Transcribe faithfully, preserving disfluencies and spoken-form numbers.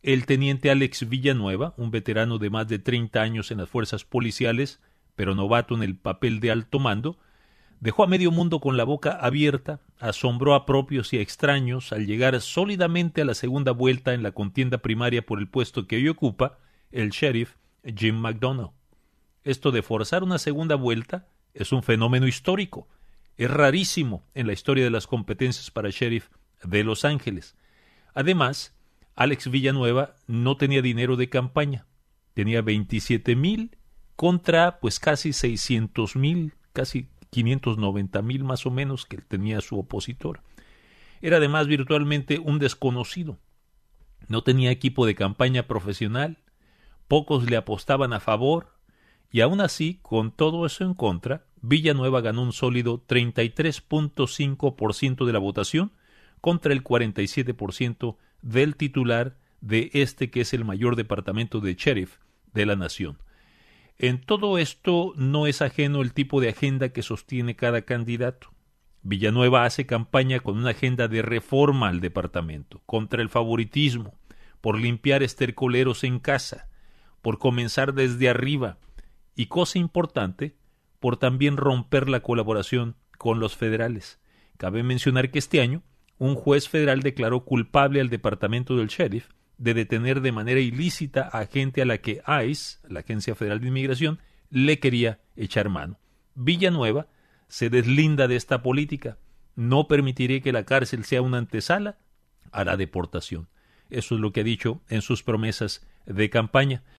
El teniente Alex Villanueva, un veterano de más de treinta años en las fuerzas policiales, pero novato en el papel de alto mando, dejó a medio mundo con la boca abierta, asombró a propios y a extraños al llegar sólidamente a la segunda vuelta en la contienda primaria por el puesto que hoy ocupa el sheriff Jim McDonnell. Esto de forzar una segunda vuelta es un fenómeno histórico. Es rarísimo en la historia de las competencias para sheriff de Los Ángeles. Además, Alex Villanueva no tenía dinero de campaña. Tenía veintisiete mil contra pues casi seiscientos mil, casi quinientos noventa mil más o menos que tenía su opositor. Era además virtualmente un desconocido. No tenía equipo de campaña profesional, pocos le apostaban a favor, y aún así, con todo eso en contra, Villanueva ganó un sólido treinta y tres punto cinco por ciento de la votación contra el cuarenta y siete por ciento del titular de este que es el mayor departamento de sheriff de la nación. En todo esto no es ajeno el tipo de agenda que sostiene cada candidato. Villanueva hace campaña con una agenda de reforma al departamento, contra el favoritismo, por limpiar estercoleros en casa, por comenzar desde arriba y, cosa importante, por también romper la colaboración con los federales. Cabe mencionar que este año un juez federal declaró culpable al departamento del sheriff de detener de manera ilícita a gente a la que ICE, la Agencia Federal de Inmigración, le quería echar mano. Villanueva se deslinda de esta política. No permitiré que la cárcel sea una antesala a la deportación. Eso es lo que ha dicho en sus promesas de campaña.